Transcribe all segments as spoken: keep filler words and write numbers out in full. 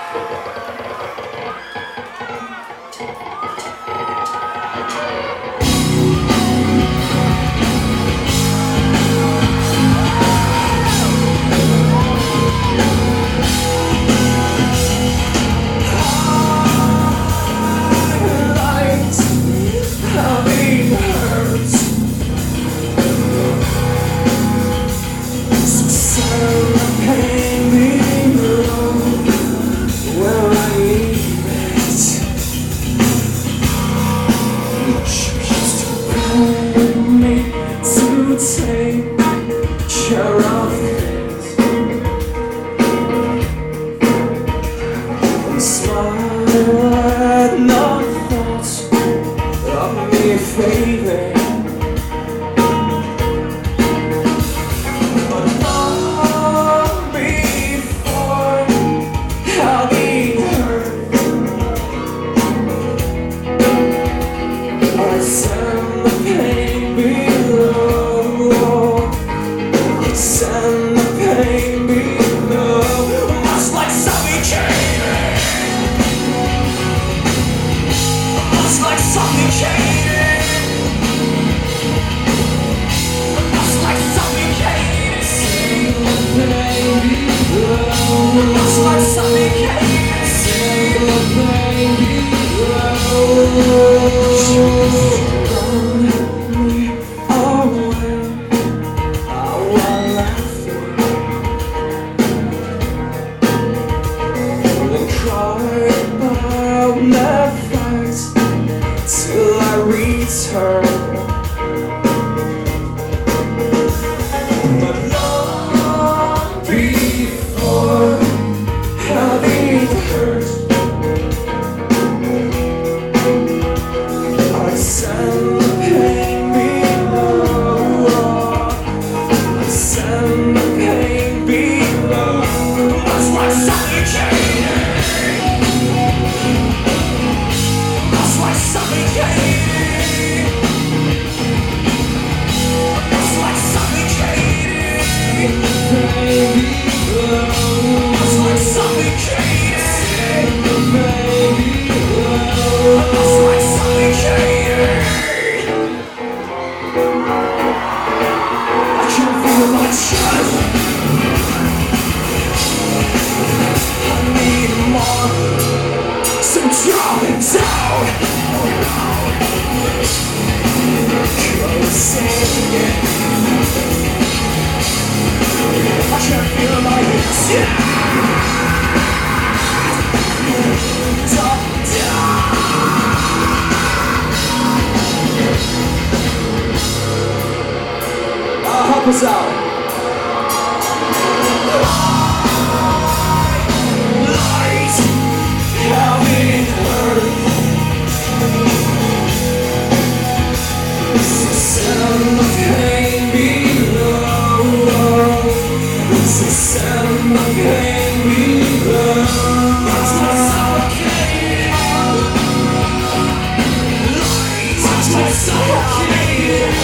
Take care of it and smile at no thoughts of me fading. But long before I'll be hurt, I send the pain below. Send the pain below, much like suffocating, much like suffocating, much like suffocating. Send the pain below, much like suffocating. Send the pain below. Run me away. I'll never fight till I return. But long before I'll be hurt, I send the pain below. I send the pain below. Much like suffocating. Help us out. Light, having heard. Send the pain below. Send the pain below. That's my suffocating. Light, that's my suffocating.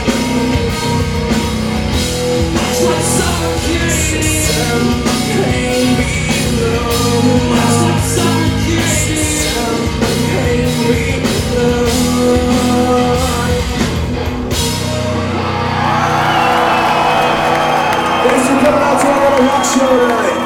Thanks for coming out to our little rock show tonight.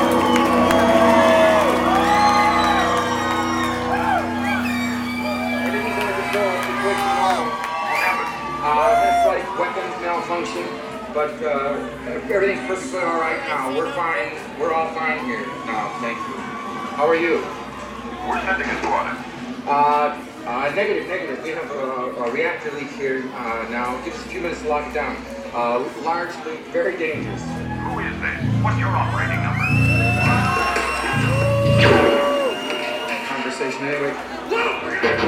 Uh, that's like weapons malfunction, but uh, everything's perfectly all right now. We're fine. We're all fine here now. Thank you. How are you? We're sending a squad. Uh, uh, negative, negative. We have a, a reactor leak here uh, now. Give us a few minutes to lock it down. Uh, large leak, very dangerous. Who is this? What's your operating number? Conversation anyway.